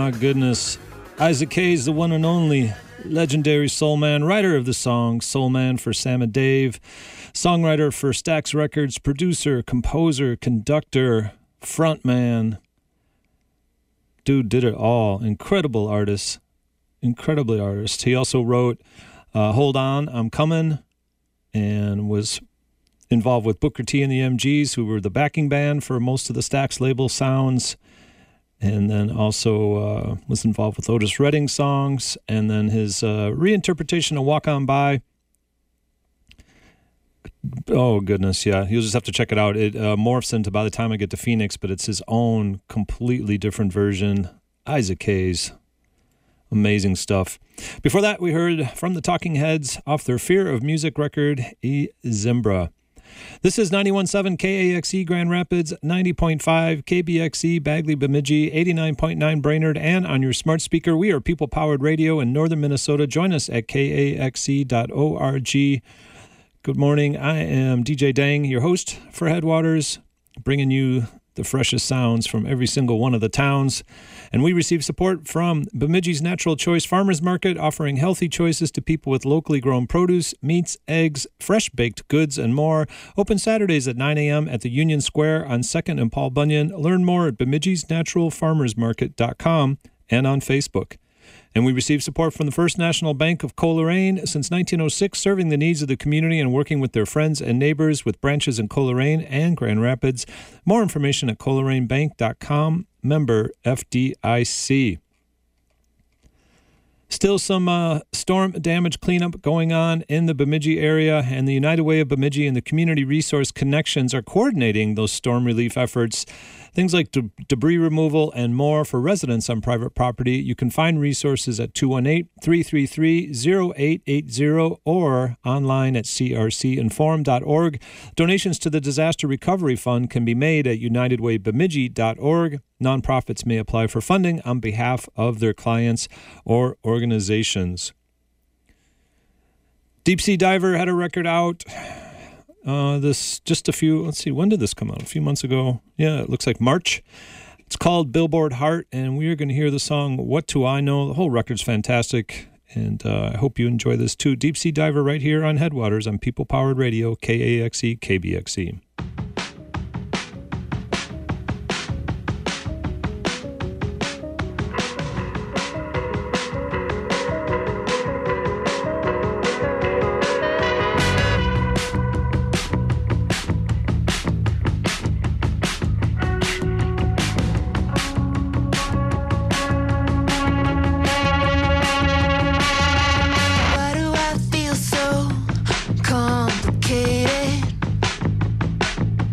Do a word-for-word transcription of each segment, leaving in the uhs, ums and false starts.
my goodness. Isaac Hayes, the one and only legendary soul man, writer of the song Soul Man for Sam and Dave, songwriter for Stax Records, producer, composer, conductor, frontman. Dude did it all. Incredible artist. Incredibly artist. He also wrote uh, Hold On, I'm Coming, and was involved with Booker T and the M Gs, who were the backing band for most of the Stax label sounds. And then also uh, was involved with Otis Redding songs. And then his uh, reinterpretation of Walk On By. Oh, goodness, yeah. You'll just have to check it out. It uh, morphs into By the Time I Get to Phoenix, but it's his own completely different version. Isaac Hayes. Amazing stuff. Before that, we heard from the Talking Heads off their Fear of Music record, E Zimbra. This is ninety-one point seven K A X E Grand Rapids, ninety point five K B X E Bagley Bemidji, eighty-nine point nine Brainerd, and on your smart speaker. We are People Powered Radio in northern Minnesota. Join us at K A X E dot org. Good morning. I am D J Dang, your host for Headwaters, bringing you the freshest sounds from every single one of the towns. And we receive support from Bemidji's Natural Choice Farmers Market, offering healthy choices to people with locally grown produce, meats, eggs, fresh baked goods, and more. Open Saturdays at nine a.m. at the Union Square on second and Paul Bunyan. Learn more at bemidji's natural farmers market dot com and on Facebook. And we receive support from the First National Bank of Coleraine since nineteen oh six, serving the needs of the community and working with their friends and neighbors with branches in Coleraine and Grand Rapids. More information at coleraine bank dot com, member F D I C. Still some uh, storm damage cleanup going on in the Bemidji area, and the United Way of Bemidji and the Community Resource Connections are coordinating those storm relief efforts. Things like de- debris removal and more for residents on private property. You can find resources at two one eight, three three three, zero eight eight zero or online at c r c inform dot org. Donations to the Disaster Recovery Fund can be made at united way bemidji dot org. Nonprofits may apply for funding on behalf of their clients or organizations. Deep Sea Diver had a record out. Uh, this just a few, let's see, when did this come out? A few months ago. Yeah, it looks like March. It's called Billboard Heart, and we are going to hear the song What Do I Know? The whole record's fantastic, and uh, I hope you enjoy this too. Deep Sea Diver right here on Headwaters on People Powered Radio, K A X E, K B X E. Why do I feel so complicated?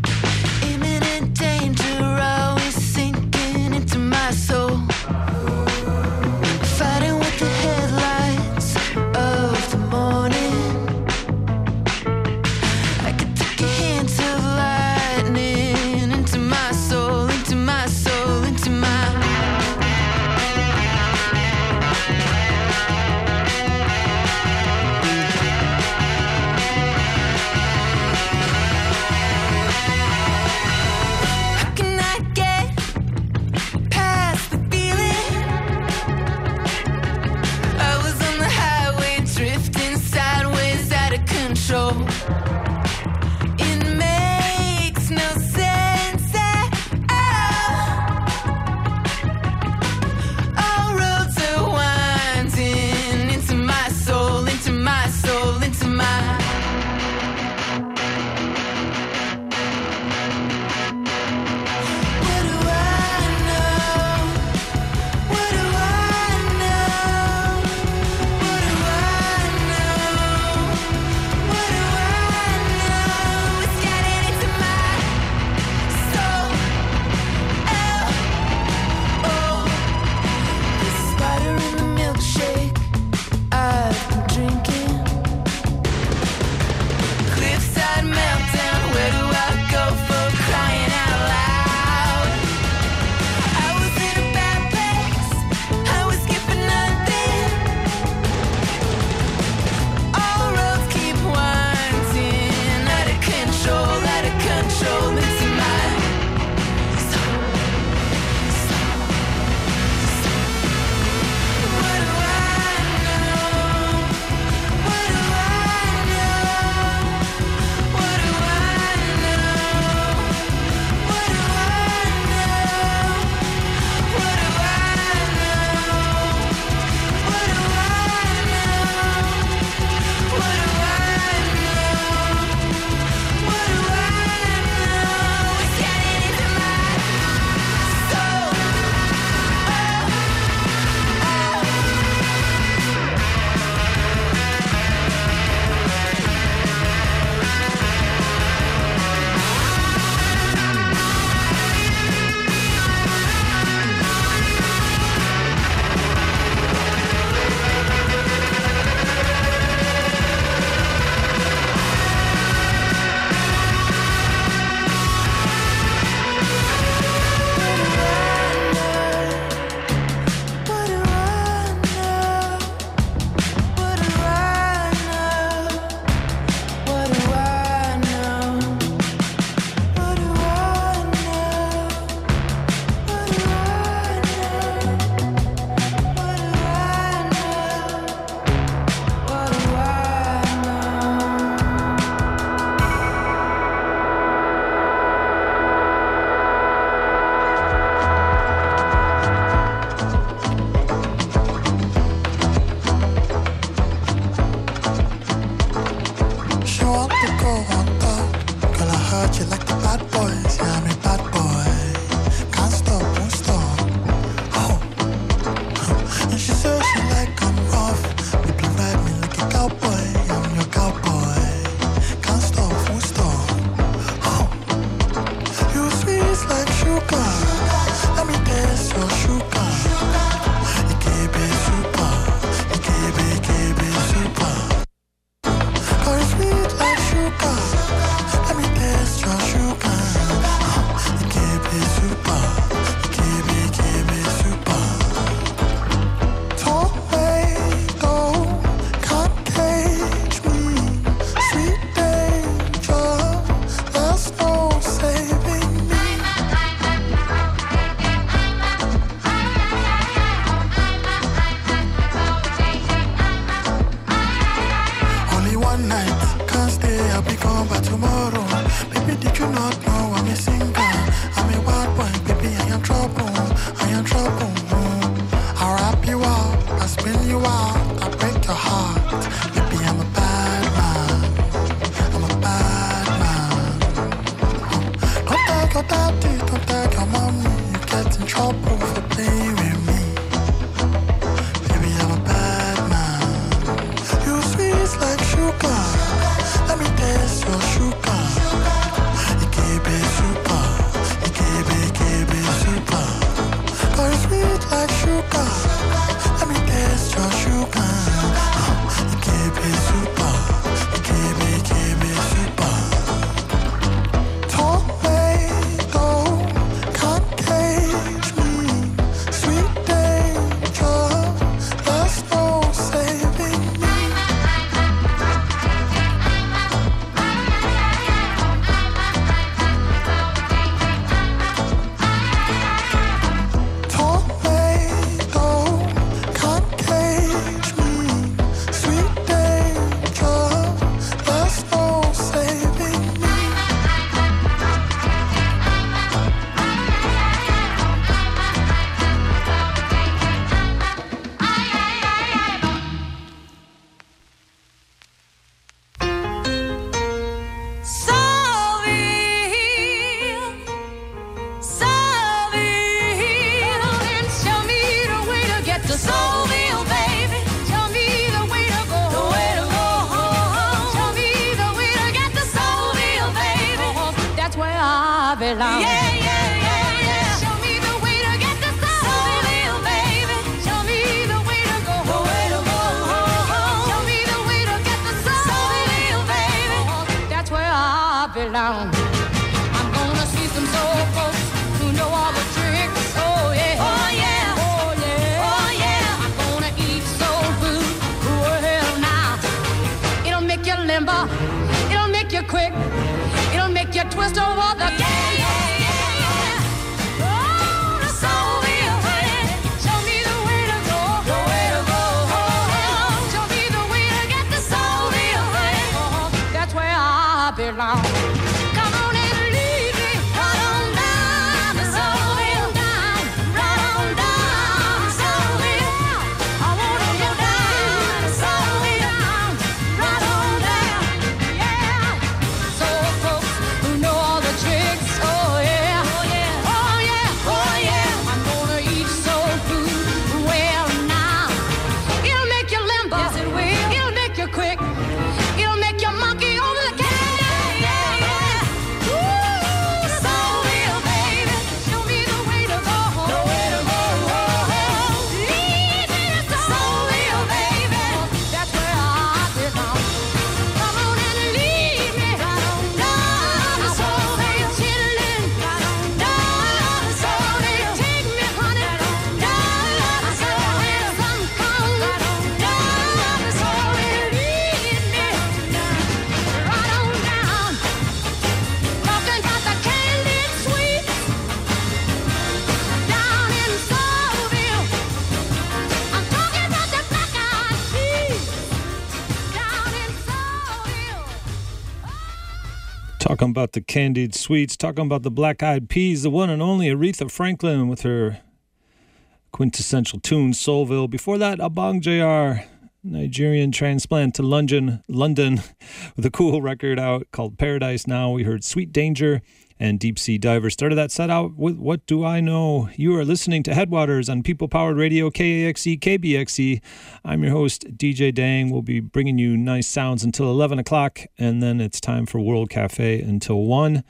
Talking about the Candied Sweets, talking about the Black Eyed Peas, the one and only Aretha Franklin with her quintessential tune, Soulville. Before that, Abang J R, Nigerian transplant to London, London, with a cool record out called Paradise Now. We heard Sweet Danger and Deep Sea Diver. Started that set out with What Do I Know? You are listening to Headwaters on People Powered Radio, K A X E, K B X E. I'm your host, D J Dang. We'll be bringing you nice sounds until eleven o'clock, and then it's time for World Cafe until one.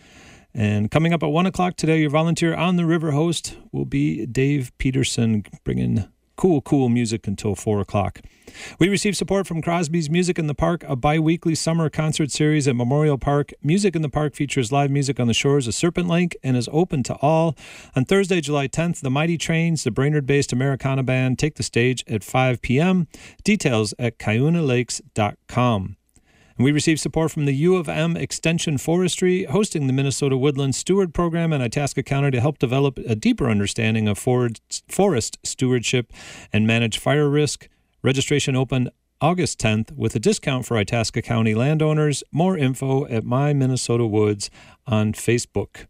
And coming up at one o'clock today, your volunteer on the river host will be Dave Peterson, bringing cool, cool music until four o'clock. We receive support from Crosby's Music in the Park, a bi-weekly summer concert series at Memorial Park. Music in the Park features live music on the shores of Serpent Lake and is open to all. On Thursday, July tenth, the Mighty Trains, the Brainerd-based Americana band, take the stage at five p.m. Details at cuyuna lakes dot com. And we receive support from the U of M Extension Forestry, hosting the Minnesota Woodland Steward Program in Itasca County to help develop a deeper understanding of forest stewardship and manage fire risk. Registration open August tenth with a discount for Itasca County landowners. More info at My Minnesota Woods on Facebook.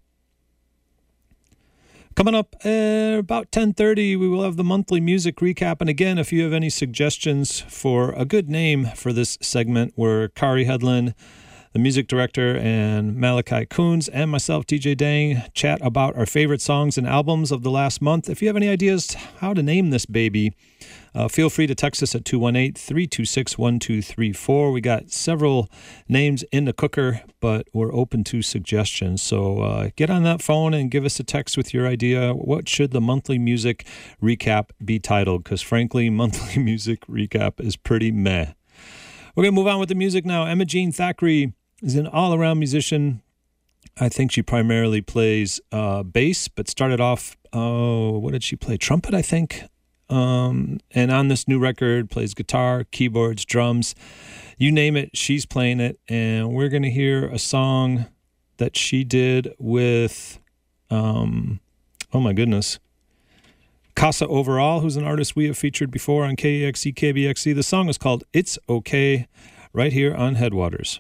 Coming up at about ten thirty, we will have the monthly music recap. And again, if you have any suggestions for a good name for this segment, where Kari Hedlund, the music director, and Malachi Coons, and myself, D J Dang, chat about our favorite songs and albums of the last month. If you have any ideas how to name this baby, uh, feel free to text us at two one eight, three two six, one two three four. We got several names in the cooker, but we're open to suggestions. So uh, get on that phone and give us a text with your idea. What should the monthly music recap be titled? Because frankly, monthly music recap is pretty meh. We're going to move on with the music now. Emma Jean Thackeray is an all-around musician. I think she primarily plays uh, bass, but started off, oh, what did she play? Trumpet, I think. Um, and on this new record, plays guitar, keyboards, drums. You name it, she's playing it. And we're going to hear a song that she did with, um, oh my goodness, Casa Overall, who's an artist we have featured before on K E X E, K B X E. The song is called It's Okay, right here on Headwaters.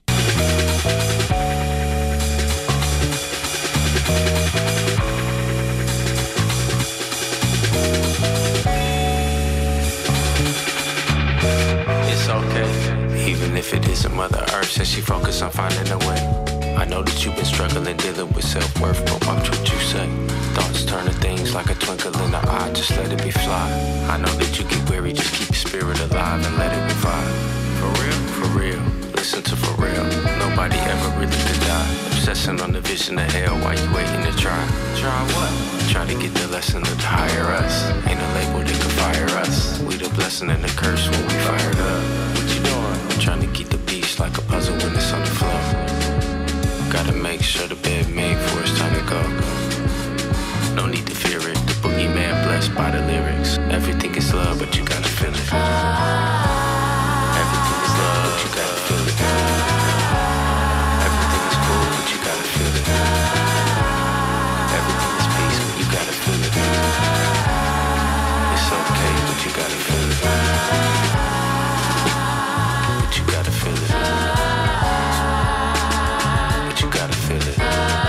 It's okay, even if it isn't Mother Earth, says she focused on finding a way. I know that you've been struggling, dealing with self-worth, but watch what you say. Thoughts turn to things like a twinkle in the eye, just let it be fly. I know that you get weary, just keep your spirit alive and let it revive. For real, for real, listen to for real. Nobody ever really could die. Obsessing on the vision of hell while you waiting to try. Try what? Try to get the lesson of the higher us. Ain't a label that can fire us. We the blessing and the curse when we fired up. What you doing? Trying to keep the beast like a puzzle when it's on the floor. Gotta make sure the bed made for it's time to go. No need to fear it. The boogeyman blessed by the lyrics. Everything is love, but you gotta feel it. Everything is love, but you gotta feel it. Everything is cool, but you gotta feel it. Everything is peace, but you gotta feel it. It's okay, but you gotta feel it. But you gotta feel it. But you gotta feel it.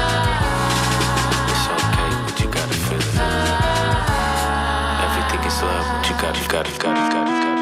It's okay, but you gotta feel it. Everything is love, but you gotta, gotta, gotta, gotta, gotta.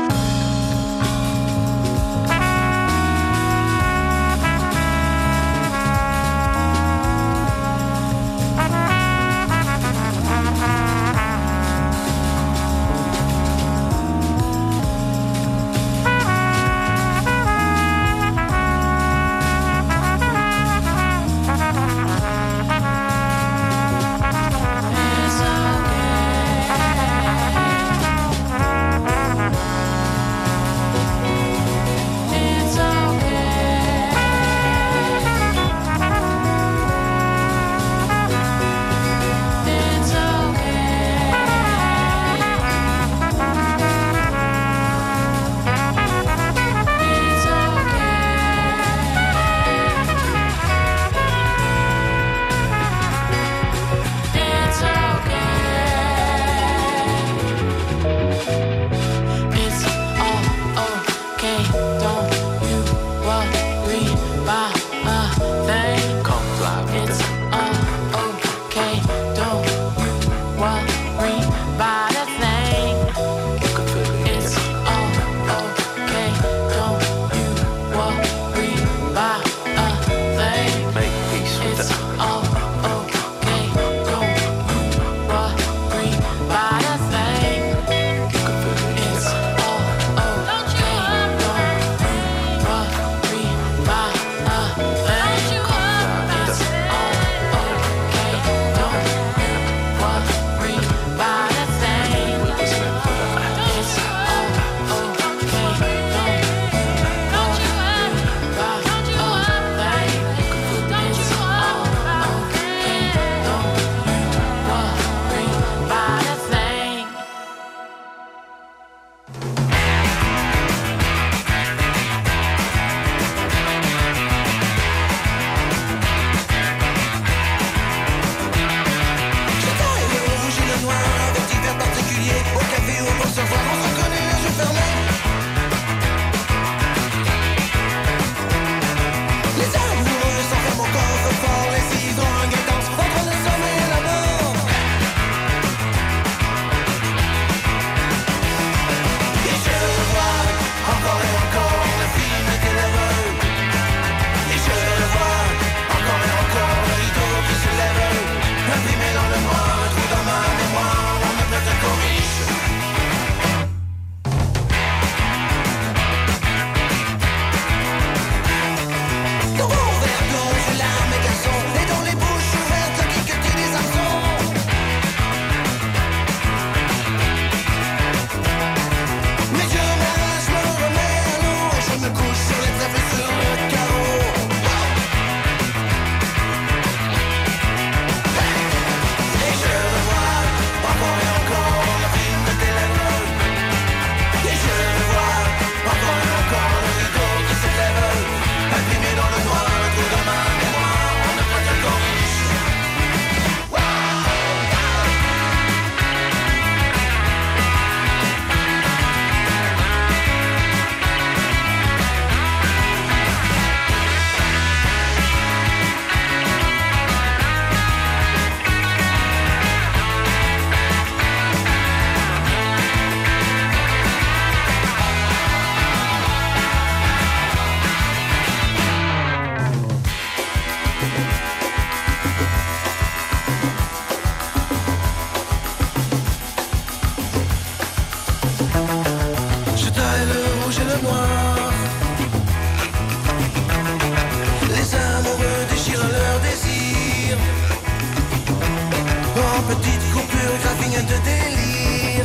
signe de délire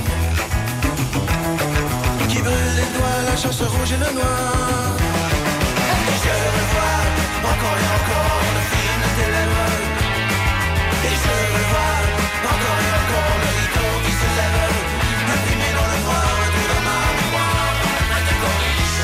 qui brûle les doigts, la chance rouge et le noir. Et je revois encore et encore le film de tes lèvres. Et je revois encore et encore le rideau qui se lève, imprimé dans le noir, tout dans ma mémoire, dans la corniche.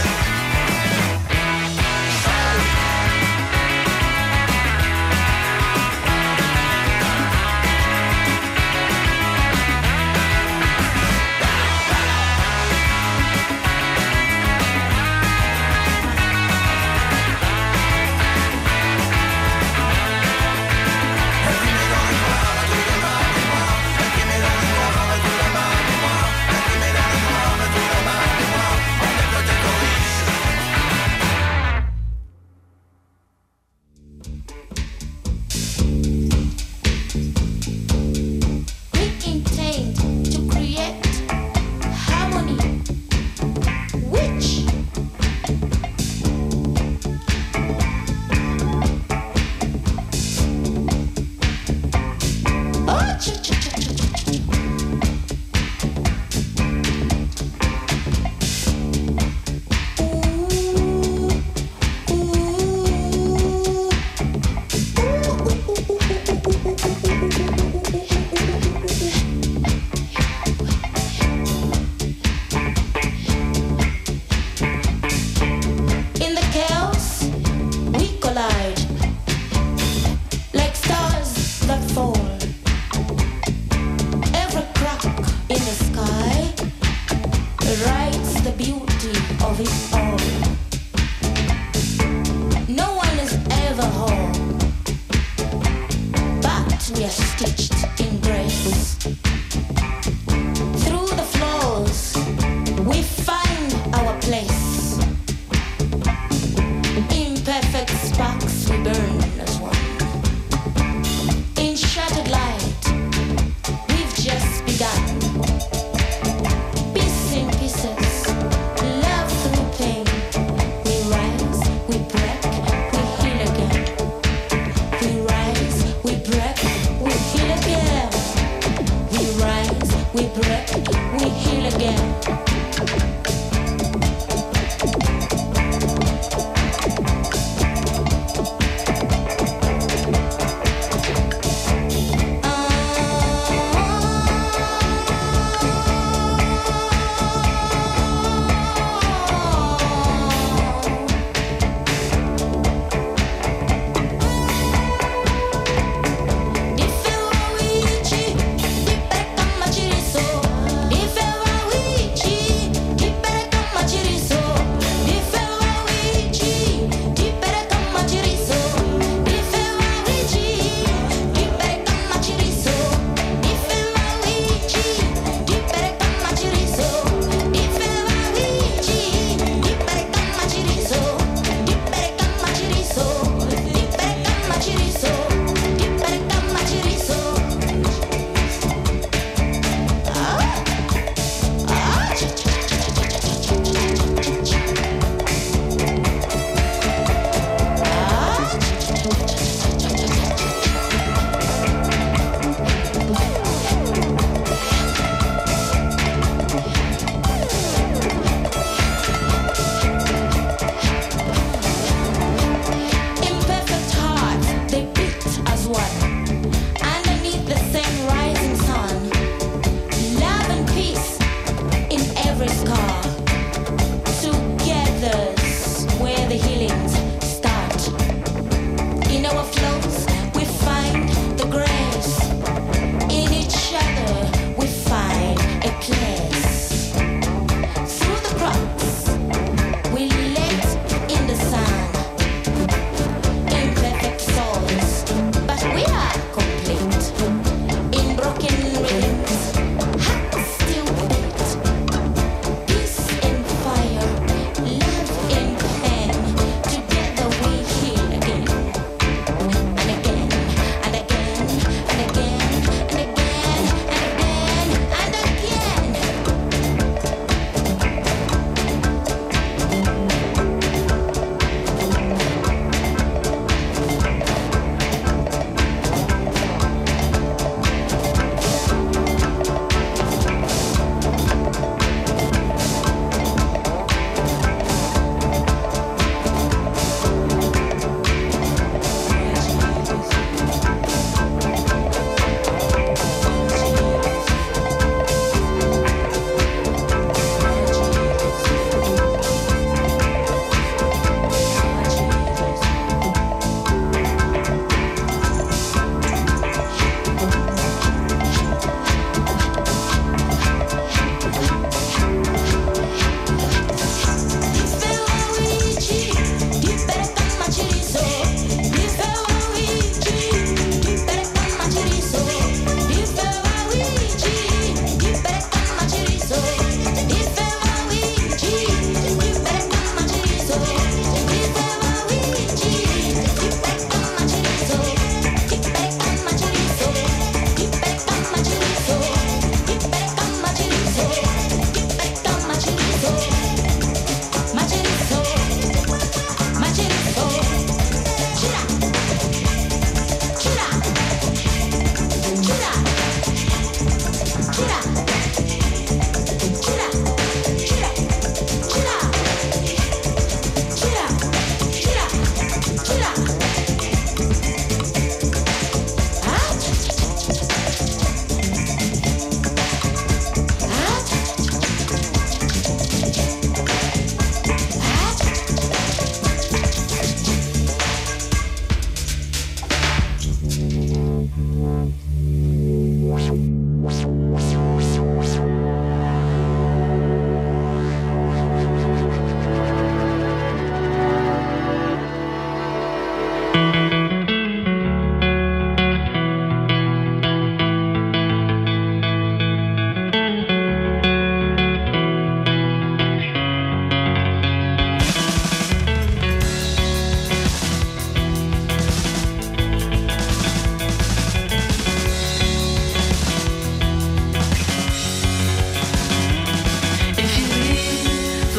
She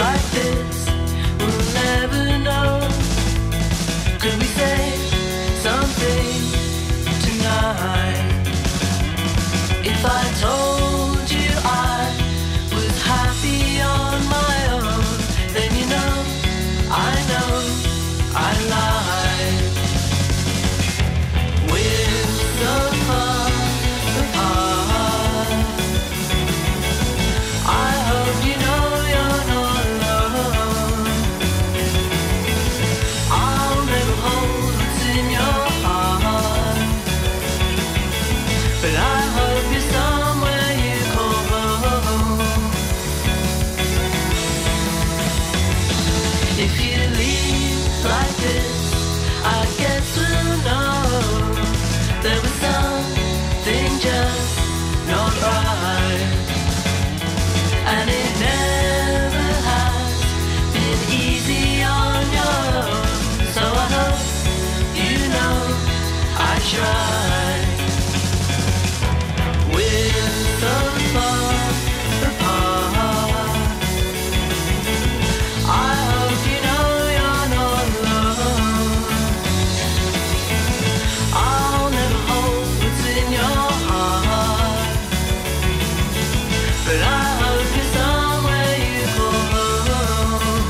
like this, we'll never know. Could we say something tonight? If I told you I was happy on my own, then you know, I know I lied. We're so far apart. I hope you know you're not alone. I'll never hold what's in your heart, but I hope you're somewhere you call home. If you leave like this, I guess we'll know there was something just not right, and it never has been easy on your own. So I hope you know I tried. We're so far apart. I hope you know you're not alone. I'll never hold what's in your heart, but I hope you're somewhere you call home.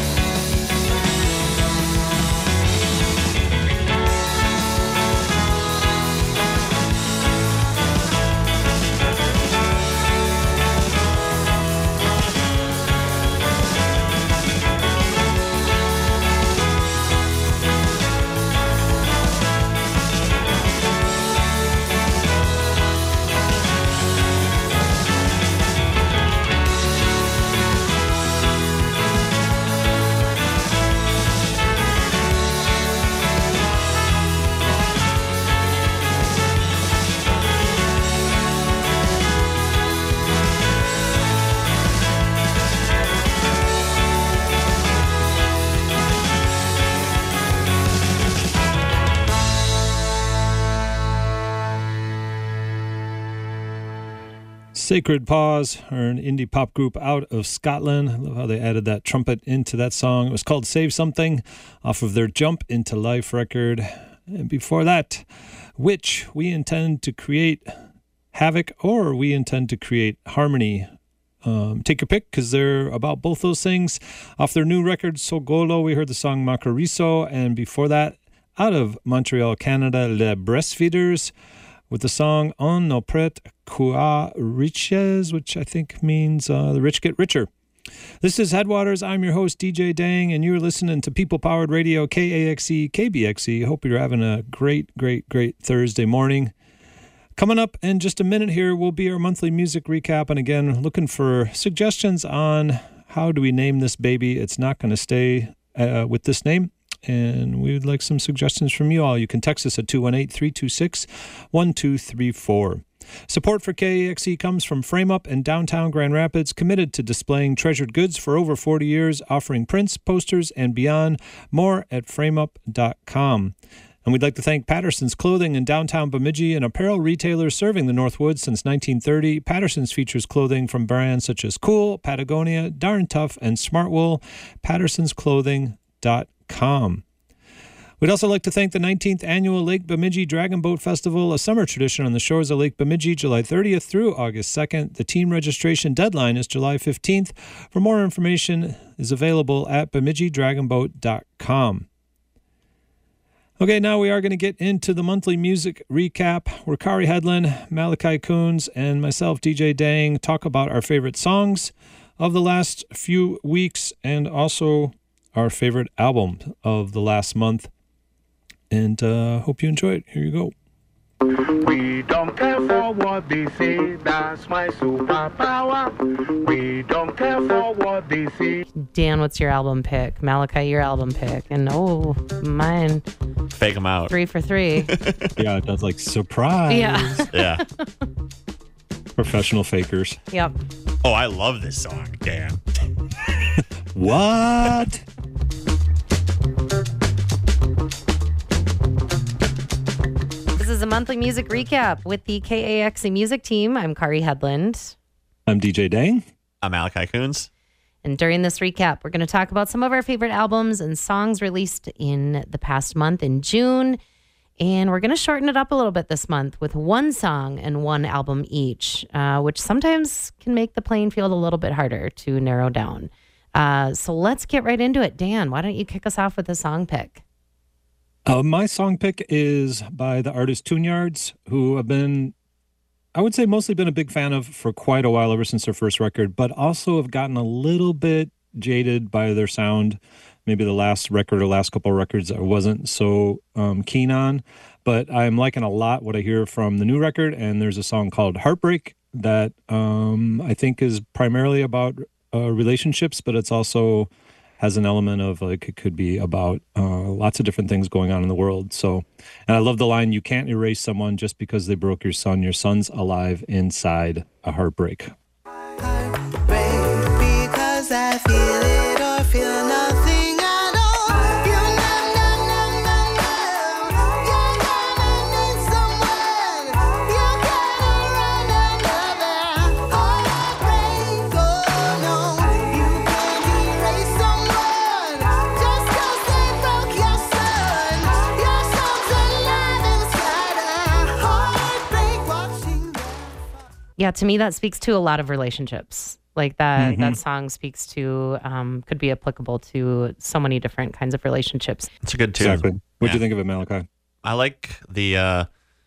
Sacred Paws are an indie pop group out of Scotland. I love how they added that trumpet into that song. It was called Save Something off of their Jump Into Life record. And before that, Which we intend to create havoc or we intend to create harmony. Um, take your pick because they're about both those things. Off their new record, Sogolo, we heard the song Macariso. And before that, out of Montreal, Canada, Les Breastfeeders with the song On nos prête qu'aux riches, which I think means uh, the rich get richer. This is Headwaters. I'm your host, D J Dang, and you're listening to People Powered Radio, K A X E, K B X E. Hope you're having a great, great, great Thursday morning. Coming up in just a minute here will be our monthly music recap, and again, looking for suggestions on how do we name this baby. It's not going to stay uh, with this name. And we would like some suggestions from you all. You can text us at two one eight, three two six, one two three four. Support for K A X E comes from Frame Up in downtown Grand Rapids, committed to displaying treasured goods for over forty years, offering prints, posters, and beyond. More at frame up dot com. And we'd like to thank Patterson's Clothing in downtown Bemidji, an apparel retailer serving the Northwoods since nineteen thirty. Patterson's features clothing from brands such as Cool, Patagonia, Darn Tough, and Smartwool. pattersons clothing dot com. We'd also like to thank the nineteenth Annual Lake Bemidji Dragon Boat Festival, a summer tradition on the shores of Lake Bemidji, July thirtieth through August second. The team registration deadline is July fifteenth. For more information is available at bemidji dragon boat dot com. Okay, now we are going to get into the monthly music recap. Where Kari Hedlund, Malachi Coons, and myself, D J Dang, talk about our favorite songs of the last few weeks and also our favorite album of the last month. And uh, hope you enjoy it. Here you go. We don't care for what they say, that's my superpower. We don't care for what they say. Dan, what's your album pick? Malachi, your album pick. And oh, mine. Fake them out. Three for three. Yeah, that's like surprise. Yeah. Yeah. Professional fakers. Yep. Oh, I love this song, Dan. What? This is a monthly music recap with the K A X E music team. I'm Kari Hedlund. I'm D J Dang. I'm Malachi Coons. And during this recap, we're going to talk about some of our favorite albums and songs released in the past month in June. And we're going to shorten it up a little bit this month with one song and one album each, uh, which sometimes can make the playing field a little bit harder to narrow down. Uh, so let's get right into it. Dan, why don't you kick us off with a song pick? Uh, my song pick is by the artist Tune Yards, who I've been, I would say mostly been a big fan of for quite a while, ever since their first record, but also have gotten a little bit jaded by their sound. Maybe the last record or last couple of records I wasn't so um, keen on, but I'm liking a lot what I hear from the new record. And there's a song called Heartbreak that um, I think is primarily about uh, relationships, but it's also has an element of like it could be about uh, lots of different things going on in the world. So, and I love the line, "You can't erase someone just because they broke your son. Your son's alive inside a heartbreak." Heartbreak because I feel it or feel nothing at all. You know, no, no, no, no. You're gonna need someone. You gotta run another heartbreak. Oh no, you can't erase someone just 'cause they broke your son. Your son's alive inside a heartbreak. Watching them. Yeah, to me, that speaks to a lot of relationships. Like that, Mm-hmm. that song speaks to, um, could be applicable to so many different kinds of relationships. It's a good tune. Exactly. What'd Yeah. you think of it, Malachi? I like the, uh,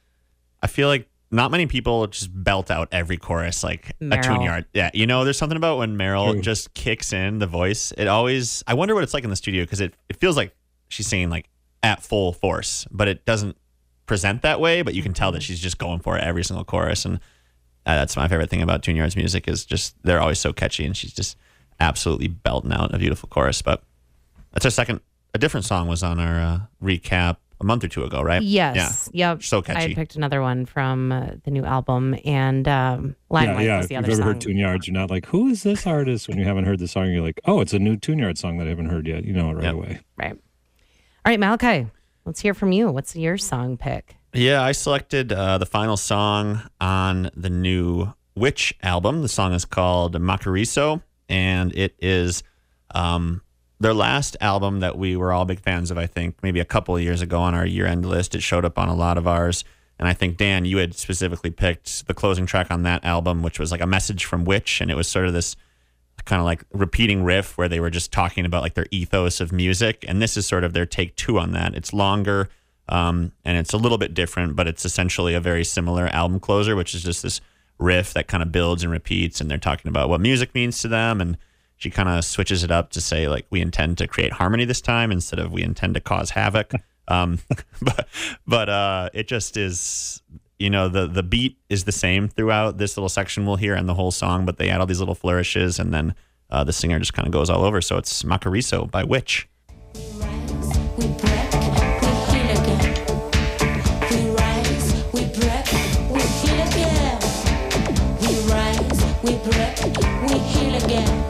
I feel like not many people just belt out every chorus like a Meryl. Tune Yard. Yeah. You know, there's something about when Meryl True. just kicks in the voice. It always, I wonder what it's like in the studio because it, it feels like she's singing like at full force, but it doesn't present that way. But you can tell that she's just going for it every single chorus. And uh, that's my favorite thing about Tune Yard's music is just they're always so catchy and she's just absolutely belting out a beautiful chorus. But that's our second, a different song was on our uh, recap a month or two ago, right? Yes. Yep. So catchy. I picked another one from uh, the new album, and um, Yeah, Limelight yeah. was If the you've other ever song. heard Tune Yards, you're not like, who is this artist? When you haven't heard the song, you're like, oh, it's a new Tune Yard song that I haven't heard yet. You know it right Yep. away. Right. All right, Malachi, let's hear from you. What's your song pick? Yeah, I selected uh, the final song on the new Witch album. The song is called Macariso, and it is um, their last album that we were all big fans of, I think, maybe a couple of years ago on our year-end list. It showed up on a lot of ours. And I think, Dan, you had specifically picked the closing track on that album, which was like a message from Witch, and it was sort of this kind of like repeating riff where they were just talking about like their ethos of music. And this is sort of their take two on that. It's longer, um, and it's a little bit different, but it's essentially a very similar album closer, which is just this riff that kind of builds and repeats, and they're talking about what music means to them. And she kind of switches it up to say, like, we intend to create harmony this time instead of we intend to cause havoc. Um, but but uh, it just is, you know, the the beat is the same throughout this little section we'll hear and the whole song, but they add all these little flourishes, and then uh, the singer just kind of goes all over. So it's Macariso by Witch. We rise, we break, we heal again. We rise, we break, we heal again. We rise, we break, we heal again.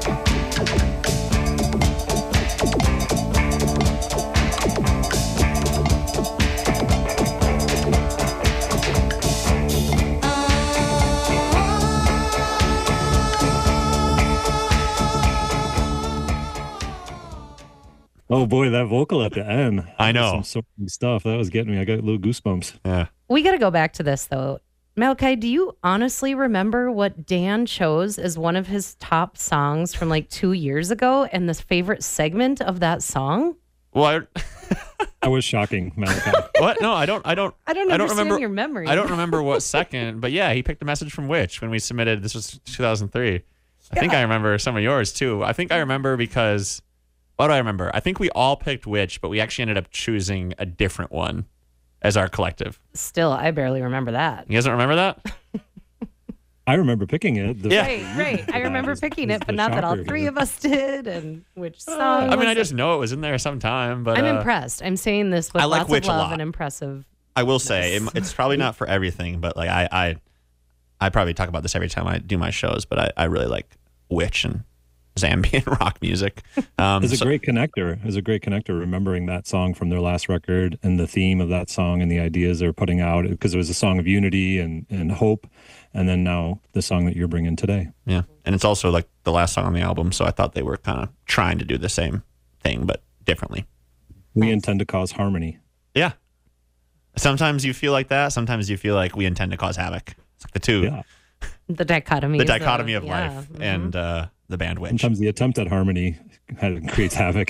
Oh boy, that vocal at the end. I know. Some sort of stuff. That was getting me. I got little goosebumps. Yeah. We got to go back to this, though. Malachi, do you honestly remember what Dan chose as one of his top songs from like two years ago and the favorite segment of that song? Well, I, That was shocking, Malachi. what? No, I don't. I don't. I don't I don't understand remember your memory. I don't remember what second, but yeah, he picked a message from Witch when we submitted. This was two thousand three. I think I remember some of yours too. I think I remember because what do I remember? I think we all picked Witch, but we actually ended up choosing a different one as our collective. Still, I barely remember that. You guys don't remember that? I remember picking it. The- Yeah. Right, right. I That remember is- picking is it, the but not that all shocker three here. of us did. And which song? I mean, was I it? just know it was in there sometime, but I'm uh, impressed. I'm saying this with I like lots Witch of a love lot. and impressive. I will say it, it's probably not for everything, but like I, I, I probably talk about this every time I do my shows, but I, I really like Witch, and ambient rock music. Um, It's a so- great connector. It's a great connector, remembering that song from their last record and the theme of that song and the ideas they're putting out, because it was a song of unity and, and hope. And then now the song that you're bringing today. Yeah. And it's also like the last song on the album. So I thought they were kind of trying to do the same thing, but differently. We intend to cause harmony. Yeah. Sometimes you feel like that. Sometimes you feel like we intend to cause havoc. It's like the two, Yeah. The dichotomy. the dichotomy of yeah, life mhm. and uh, the band Witch. Sometimes the attempt at harmony kind of creates havoc.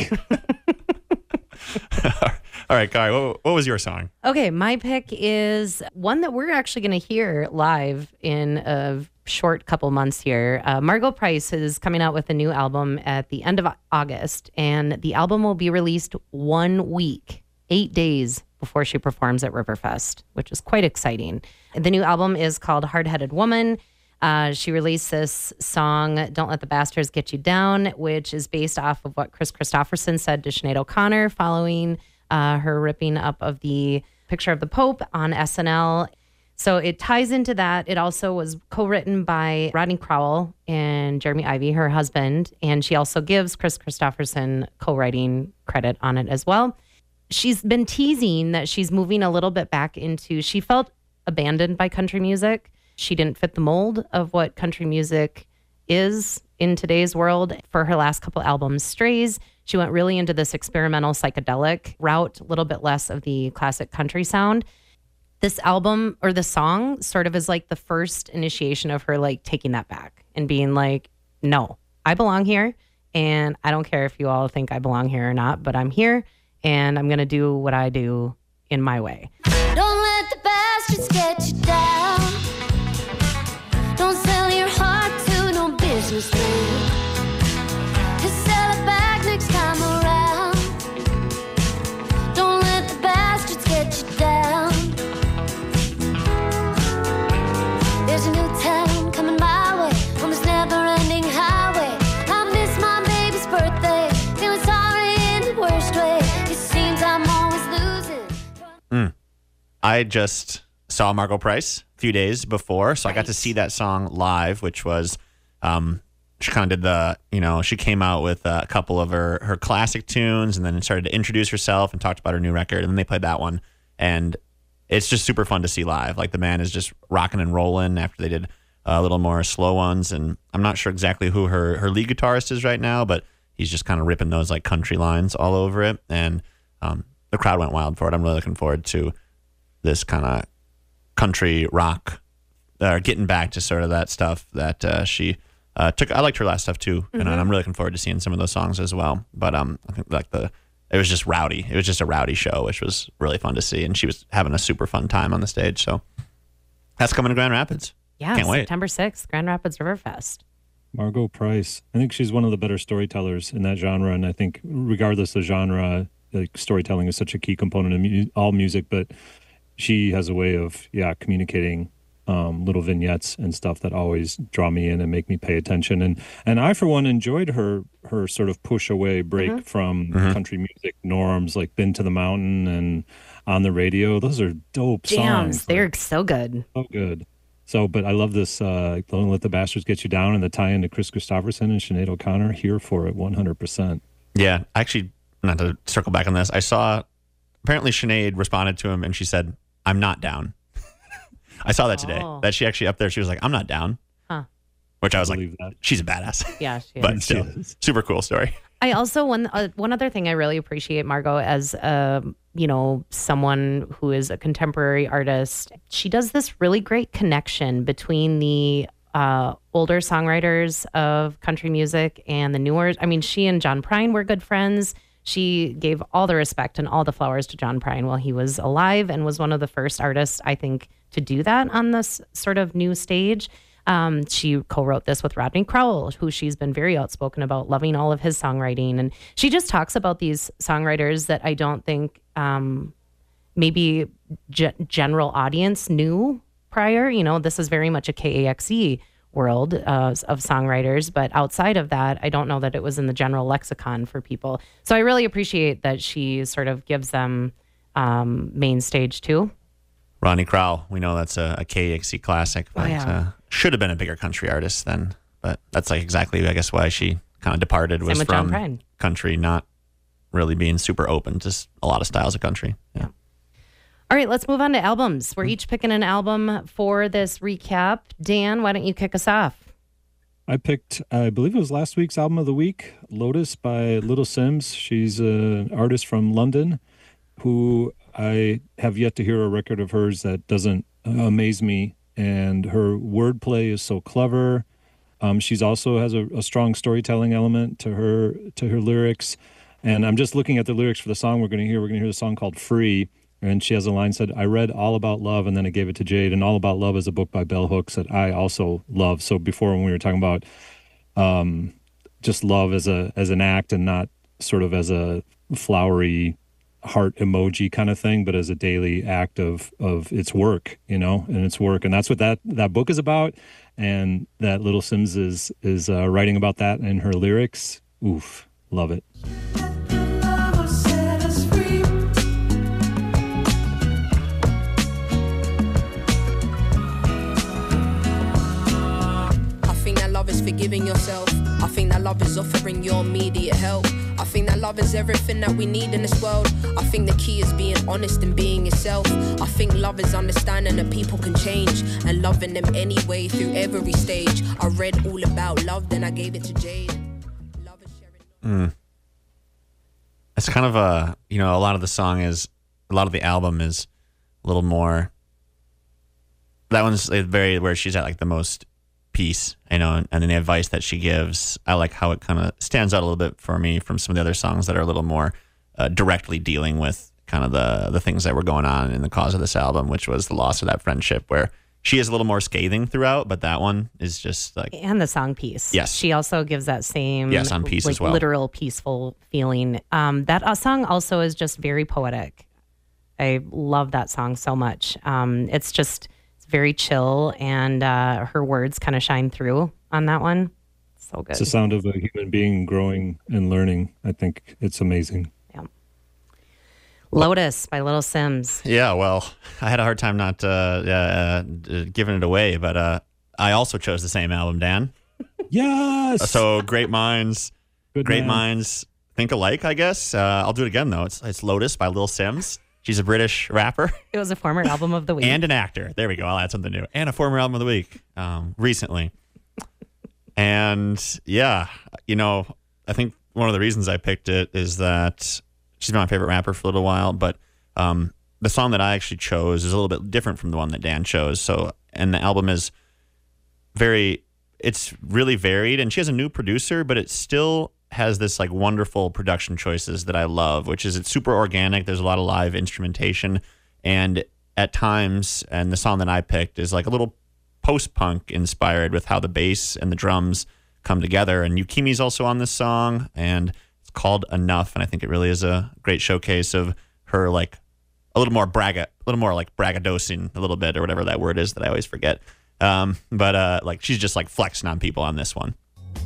All right, Kari, what, what was your song? Okay, my pick is one that we're actually going to hear live in a short couple months here. Uh, Margot Price is coming out with a new album at the end of August, and the album will be released one week, eight days before she performs at Riverfest, which is quite exciting. The new album is called Hard Headed Woman. Uh, she released this song, Don't Let the Bastards Get You Down, which is based off of what Chris Christopherson said to Sinead O'Connor following uh, her ripping up of the picture of the Pope on S N L. So it ties into that. It also was co-written by Rodney Crowell and Jeremy Ivey, her husband, and she also gives Chris Christopherson co-writing credit on it as well. She's been teasing that she's moving a little bit back into, she felt abandoned by country music. She didn't fit the mold of what country music is in today's world. For her last couple albums, Strays, she went really into this experimental psychedelic route, a little bit less of the classic country sound. This album, or the song, sort of is like the first initiation of her like taking that back and being like, no, I belong here. And I don't care if you all think I belong here or not, but I'm here and I'm going to do what I do in my way. Don't let the bastards get you down. Don't sell your heart to no businessman. Just sell it back next time around. Don't let the bastards get you down. There's a new town coming my way on this never-ending highway. I miss my baby's birthday, feeling sorry in the worst way. It seems I'm always losing. I just saw Margot Price a few days before, so I got to see that song live, which was, um, she kind of did the, you know, she came out with a couple of her, her classic tunes and then started to introduce herself and talked about her new record, and then they played that one, and it's just super fun to see live. Like, the band is just rocking and rolling after they did a little more slow ones, and I'm not sure exactly who her, her lead guitarist is right now, but he's just kind of ripping those like country lines all over it, and um, the crowd went wild for it. I'm really looking forward to this kind of country rock, uh, getting back to sort of that stuff that uh, she uh, took. I liked her last stuff too, and I'm really looking forward to seeing some of those songs as well. But um, I think like the it was just rowdy. It was just a rowdy show, which was really fun to see, and she was having a super fun time on the stage. So that's coming to Grand Rapids. Yeah, Can't wait. September sixth, Grand Rapids Riverfest. Margot Price. I think she's one of the better storytellers in that genre. And I think regardless of genre, like, storytelling is such a key component of mu- all music, but she has a way of, yeah, communicating um, little vignettes and stuff that always draw me in and make me pay attention. And and I, for one, enjoyed her her sort of push away, break from country music norms, like Been to the Mountain and On the Radio. Those are dope Jams, songs. they're Like, so good. so good. So, but I love this, uh, Don't Let the Bastards Get You Down, and the tie into Chris Christopherson and Sinead O'Connor. Here for it one hundred percent. Yeah, actually, not to circle back on this, I saw apparently Sinead responded to him and she said, "I'm not down." I saw that today. Oh. That she actually up there, she was like, "I'm not down," Huh. which I was like, believe that. "She's a badass." Yeah, she But is. still, She is. super cool story. I also one uh, one other thing I really appreciate Margot as uh, you know, someone who is a contemporary artist. She does this really great connection between the uh, older songwriters of country music and the newer. I mean, she and John Prine were good friends. She gave all the respect and all the flowers to John Prine while he was alive, and was one of the first artists, I think, to do that on this sort of new stage. Um, she co-wrote this with Rodney Crowell, who she's been very outspoken about loving all of his songwriting. And she just talks about these songwriters that I don't think um, maybe ge- general audience knew prior. You know, this is very much a K A X E world uh, of songwriters, but outside of that, I don't know that it was in the general lexicon for people. So I really appreciate that she sort of gives them um, main stage too. Ronnie Crowell, we know that's a, a K X C classic, but Oh, yeah. uh, should have been a bigger country artist then. But that's like exactly, I guess, why she kind of departed was with John from Prine. country not really being super open to s- a lot of styles of country. Yeah. All right, let's move on to albums. We're each picking an album for this recap. Dan, why don't you kick us off? I picked, I believe it was last week's album of the week, Lotus by Little Sims. She's an artist from London who I have yet to hear a record of hers that doesn't amaze me. And her wordplay is so clever. Um, she's also has a, a strong storytelling element to her to her lyrics. And I'm just looking at the lyrics for the song we're going to hear. We're going to hear the song called Free. And she has a line said, I read All About Love, and then I gave it to Jade. And All About Love is a book by Bell Hooks that I also love. So before, when we were talking about um, just love as a as an act and not sort of as a flowery heart emoji kind of thing, but as a daily act of of its work, you know, and its work. And that's what that, that book is about. And that Little Sims is, is uh, writing about that in her lyrics. Oof, love it. Love is forgiving yourself. I think that love is offering your immediate help. I think that love is everything that we need in this world. I think the key is being honest and being yourself. I think love is understanding that people can change and loving them anyway through every stage. I read all about love, then I gave it to Jade. Love is sharing. Mm. It's kind of a, you know, a lot of the song is, a lot of the album is a little more, that one's very, where she's at like the most peace, you know, and, and the advice that she gives, I like how it kind of stands out a little bit for me from some of the other songs that are a little more uh, directly dealing with kind of the the things that were going on in the cause of this album, which was the loss of that friendship, where she is a little more scathing throughout, but that one is just like... And the song Peace. Yes. She also gives that same yes, on Peace like, as well. literal peaceful feeling. Um, that uh, song also is just very poetic. I love that song so much. Um, it's just... very chill, and uh, her words kind of shine through on that one. So good. It's the sound of a human being growing and learning. I think it's amazing. Yeah. Lotus by Little Sims. Yeah, well, I had a hard time not uh, uh, giving it away, but uh, I also chose the same album, Dan. Yes! So great minds, Good great man. minds think alike, I guess. Uh, I'll do it again, though. It's, it's Lotus by Little Sims. She's a British rapper. It was a former album of the week. And an actor. There we go. I'll add something new. And a former album of the week um, recently. And yeah, you know, I think one of the reasons I picked it is that she's been my favorite rapper for a little while. But um, the song that I actually chose is a little bit different from the one that Dan chose. So, and the album is very, it's really varied. And she has a new producer, but it still has this like wonderful production choices that I love, which is it's super organic. There's a lot of live instrumentation, and at times, and the song that I picked is like a little post-punk inspired with how the bass and the drums come together. And Yukimi's also on this song, and it's called Enough. And I think it really is a great showcase of her, like a little more bragga, a little more like braggadocian a little bit, or whatever that word is that I always forget. Um, but uh, like she's just like flexing on people on this one.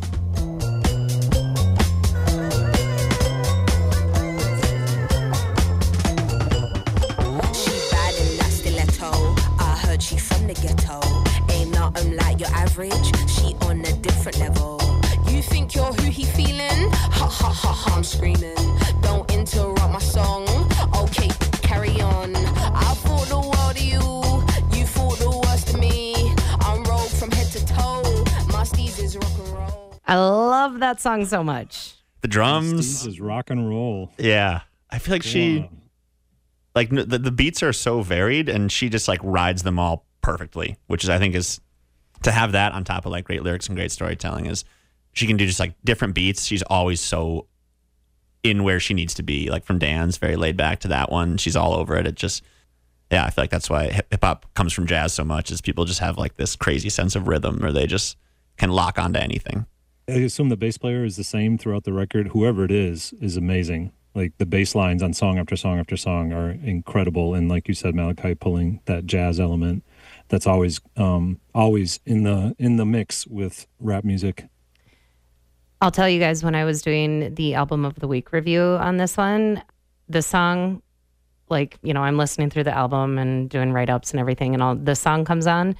She from the ghetto, ain't nothing like your average. She on a different level. You think you're who he feeling? Ha ha ha ha! I'm screaming. Don't interrupt my song. Okay, carry on. I thought the world of you. You thought the worst of me. I'm rolled from head to toe. My steez is rock and roll. I love that song so much. The drums This is rock and roll. Yeah, I feel like she. Wow. Like the, the beats are so varied, and she just like rides them all perfectly, which is I think is to have that on top of like great lyrics and great storytelling is she can do just like different beats. She's always so in where she needs to be. Like from Dan's very laid back to that one, she's all over it. It just yeah, I feel like that's why hip hop comes from jazz so much. Is people just have like this crazy sense of rhythm, or they just can lock onto anything. I assume the bass player is the same throughout the record. Whoever it is is amazing. Like the bass lines on song after song after song are incredible, and like you said, Malachi pulling that jazz element that's always um, always in the in the mix with rap music. I'll tell you guys, when I was doing the album of the week review on this one, the song, like, you know, I'm listening through the album and doing write-ups and everything, and all the song comes on,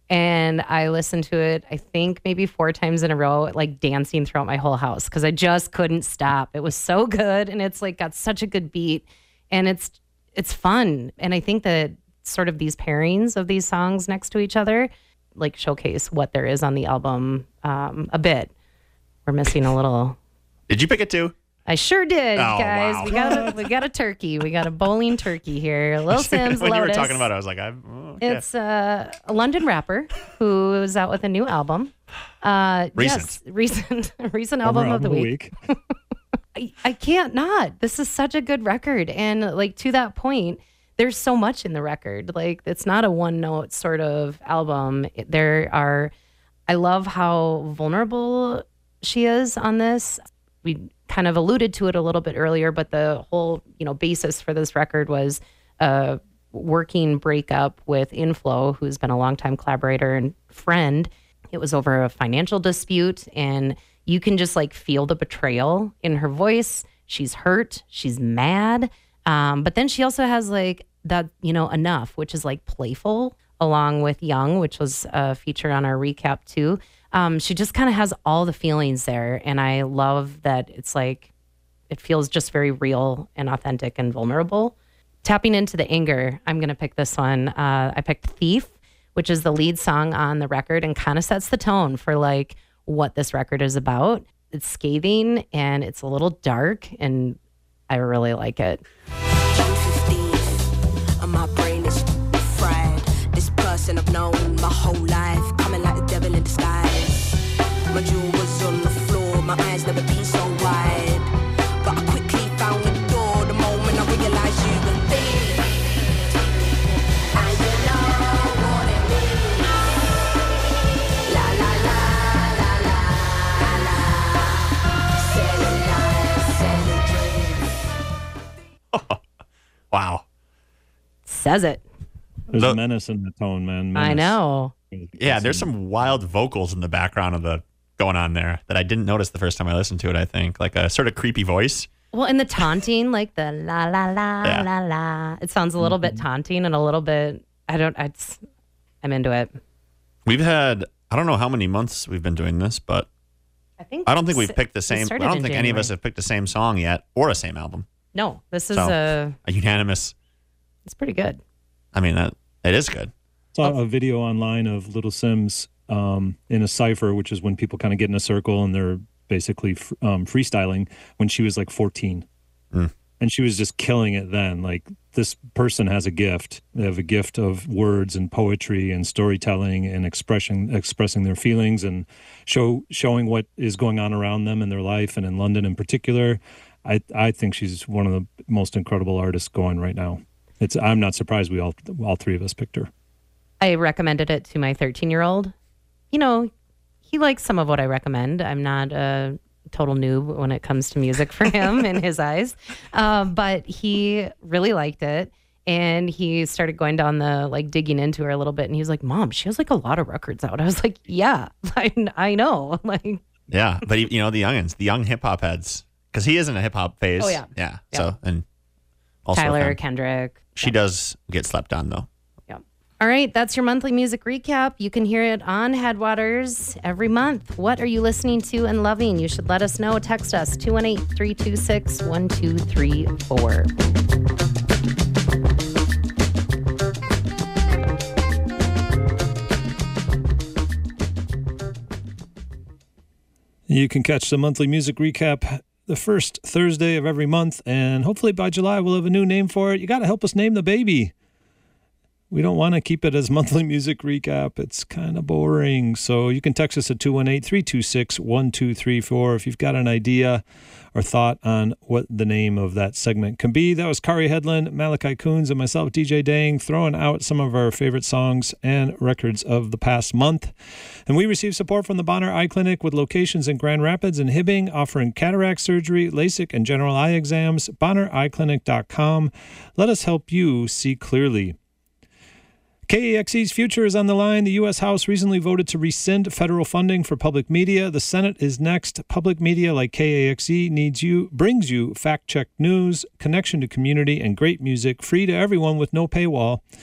And I listened to it, I think maybe four times in a row, like dancing throughout my whole house because I just couldn't stop. It was so good. And it's like got such a good beat and it's, it's fun. And I think that sort of these pairings of these songs next to each other, like showcase what there is on the album um, a bit. We're missing a little. Did you pick it too? I sure did, Oh, guys. wow. We got a, we got a turkey. We got a bowling turkey here. Lil Sims, when Lotus. you were talking about it, I was like, I'm, oh, okay. It's uh, a London rapper who is out with a new album. Uh, Recent. Yes, recent, recent Former album of the album week. I, I can't not. This is such a good record. And like to that point, there's so much in the record. Like it's not a one note sort of album. There are, I love how vulnerable she is on this. We kind of alluded to it a little bit earlier, but the whole, you know, basis for this record was a working breakup with Inflow, who's been a longtime collaborator and friend. It was over a financial dispute, and you can just like feel the betrayal in her voice. She's hurt, she's mad, um, but then she also has like that, you know, Enough, which is like playful, along with Young, which was a feature on our recap too. Um, she just kind of has all the feelings there. And I love that it's like, it feels just very real and authentic and vulnerable. Tapping into the anger, I'm going to pick this one. Uh, I picked Thief, which is the lead song on the record and kind of sets the tone for like what this record is about. It's scathing and it's a little dark and I really like it. June fifteenth, and my brain is fried. This person I've known my whole life, coming like the devil in disguise. My jaw was on the floor, my eyes never been so wide. But I quickly found the door the moment I realized you were there. And you know what it means. La la la la la la. Selling lies, selling dreams. Wow. Says it. There's The- a menace in the tone, man. I Menace. know. Yeah, there's some wild vocals in the background of the going on there that I didn't notice the first time I listened to it, I think. Like a sort of creepy voice. Well, and the taunting, like the la la la Yeah. la la. It sounds a little bit taunting and a little bit. I don't. I just, I'm into it. We've had, I don't know how many months we've been doing this, but I think. I don't think we've s- picked the we same. I started don't in think any of us January. have picked the same song yet or a same album. No, this is So- a. A unanimous. It's pretty good. I mean, that it is good. Saw a video online of Little Sims um, in a cipher, which is when people kind of get in a circle and they're basically f- um, freestyling when she was like fourteen. Mm. And she was just killing it then. Like, this person has a gift. They have a gift of words and poetry and storytelling and expression, expressing their feelings and show showing what is going on around them in their life and in London in particular. I I think she's one of the most incredible artists going right now. It's I'm not surprised we all all three of us picked her. I recommended it to my thirteen year old. You know, he likes some of what I recommend. I'm not a total noob when it comes to music for him in his eyes. Um, but he really liked it. And he started going down the, like, digging into her a little bit. And he was like, Mom, she has like a lot of records out. I was like, yeah, I, I know. Like, Yeah, but you know the youngins, the young hip hop heads, because he is in a hip hop phase. Oh, yeah. yeah. Yeah. So and also Tyler, him. Kendrick. She does get slept on though. Yeah. All right, that's your monthly music recap. You can hear it on Headwaters every month. What are you listening to and loving? You should let us know. Text us two one eight, three two six, one two three four. You can catch the monthly music recap the first Thursday of every month, and hopefully by July we'll have a new name for it. You got to help us name the baby. We don't want to keep it as monthly music recap. It's kind of boring. So you can text us at two one eight, three two six, one two three four if you've got an idea or thought on what the name of that segment can be. That was Kari Headland, Malachi Coons, and myself, D J Dang, throwing out some of our favorite songs and records of the past month. And we receive support from the Bonner Eye Clinic with locations in Grand Rapids and Hibbing, offering cataract surgery, LASIK, and general eye exams. bonner eye clinic dot com. Let us help you see clearly. K A X E's future is on the line. The U S House recently voted to rescind federal funding for public media. The Senate is next. Public media like K A X E needs you, brings you fact-checked news, connection to community, and great music, free to everyone with no paywall.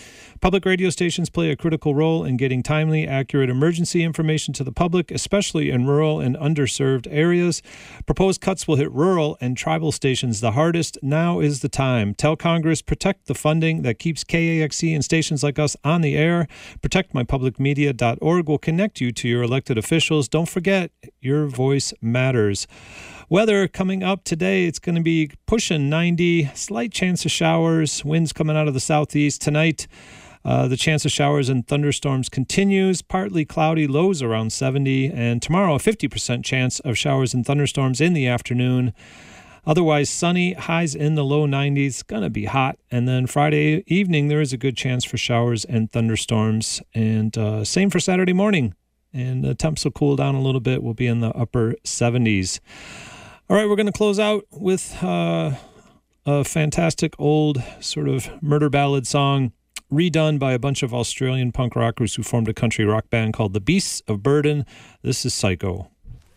Public radio stations play a critical role in getting timely, accurate emergency information to the public, especially in rural and underserved areas. Proposed cuts will hit rural and tribal stations the hardest. Now is the time. Tell Congress, protect the funding that keeps K A X E and stations like us on the air. protect my public media dot org will connect you to your elected officials. Don't forget, your voice matters. Weather coming up today, it's going to be pushing ninety, slight chance of showers, winds coming out of the southeast. Tonight, uh, the chance of showers and thunderstorms continues, partly cloudy, lows around seventy, and tomorrow a fifty percent chance of showers and thunderstorms in the afternoon. Otherwise sunny, highs in the low nineties, going to be hot. And then Friday evening, there is a good chance for showers and thunderstorms, and uh, same for Saturday morning. And the temps will cool down a little bit, we'll be in the upper seventies. All right, we're going to close out with uh, a fantastic old sort of murder ballad song redone by a bunch of Australian punk rockers who formed a country rock band called the Beasts of Burden. This is Psycho.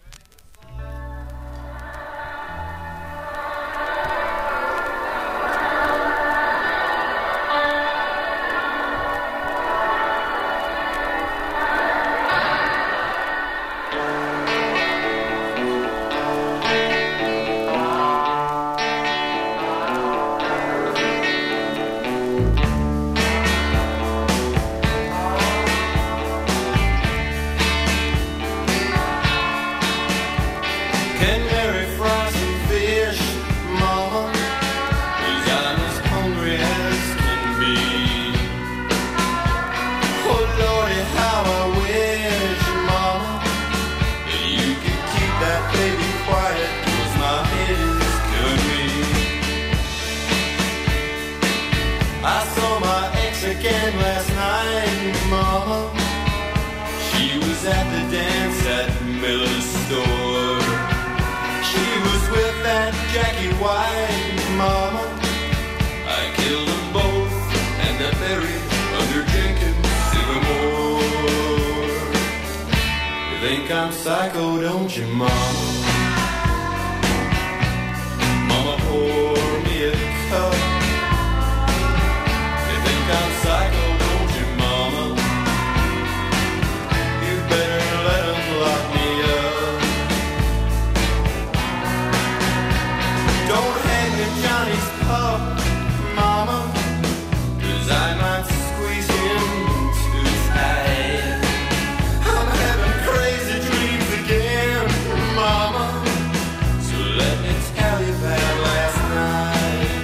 I'm psycho, don't you, mama? Mama, pour me a cup. You think I'm psycho, don't you, mama? You better let 'em lock me up. Don't hang with Johnny's pup, mama, 'cause I might squeeze him too tight. I'm having crazy dreams again, mama, so let me tell you about last night.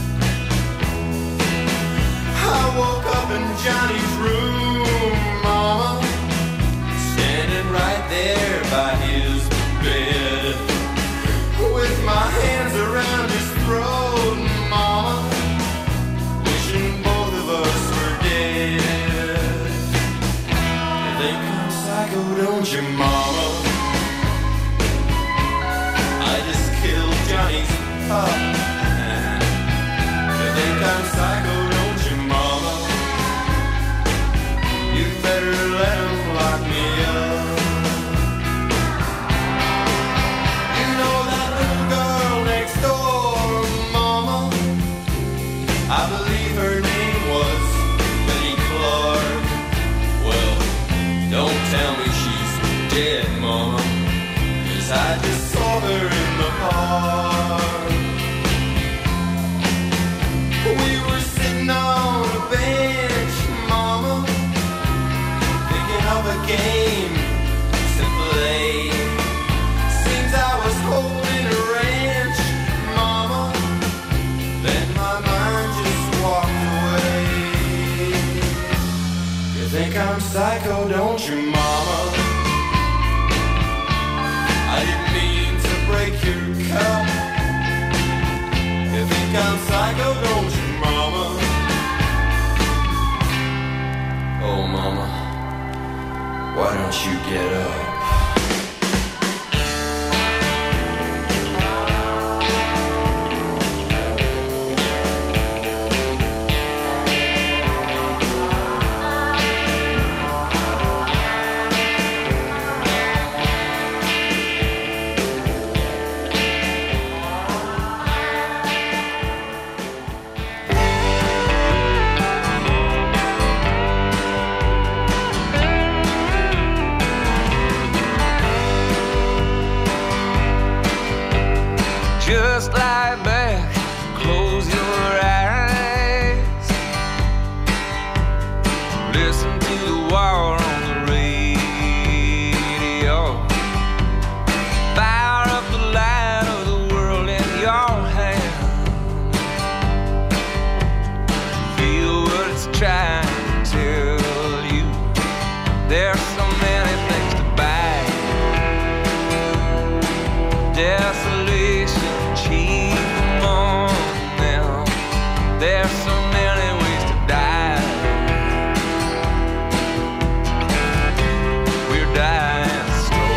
I woke up in Johnny's room, mama, standing right there by his bed, with my hands around his throat, mama, wishing both of us were dead. You think I'm psycho, don't you, mama? I just killed Johnny's pup. You think I'm psycho, don't you, mama? You better let 'em lock me up. You know that little girl next door, mama, I believe her name was Betty Clark. Well, don't tell me she's dead, mama, 'cause I just saw her in the park. We were sitting on a bench, mama, thinking of a game to play. Seems I was holding a wrench, mama, then my mind just walked away. You think I'm psycho, don't you, mama? I didn't mean to break your cup. You think I'm psycho, don't you, mama? Oh, mama, why don't you get up? try to tell you. There's so many things to buy. Desolation, chief among them. There's so many ways to die. We're dying slow.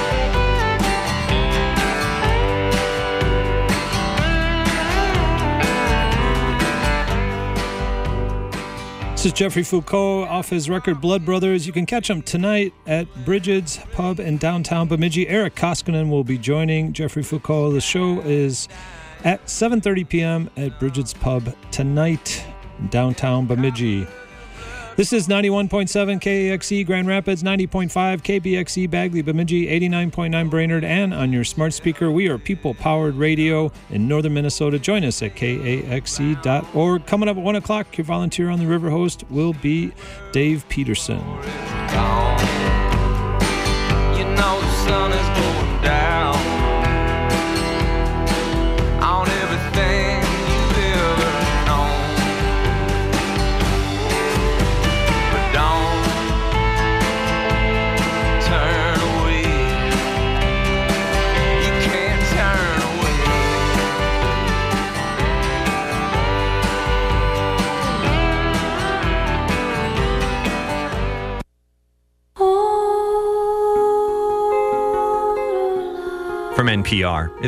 This is Jeffrey Foucault off his record Blood Brothers. You can catch him tonight at Bridget's Pub in downtown Bemidji. Eric Koskinen will be joining Jeffrey Foucault. The show is at seven thirty p.m. at Bridget's Pub tonight in downtown Bemidji. This is ninety-one point seven K A X E Grand Rapids, ninety point five K B X E Bagley Bemidji, eighty-nine point nine Brainerd, and on your smart speaker. We are people-powered radio in northern Minnesota. Join us at K A X E dot org. Coming up at one o'clock, your volunteer on the river host will be Dave Peterson. Gone. You know the sun is going down on everything you've ever known. But don't turn away. You can't turn away. From N P R.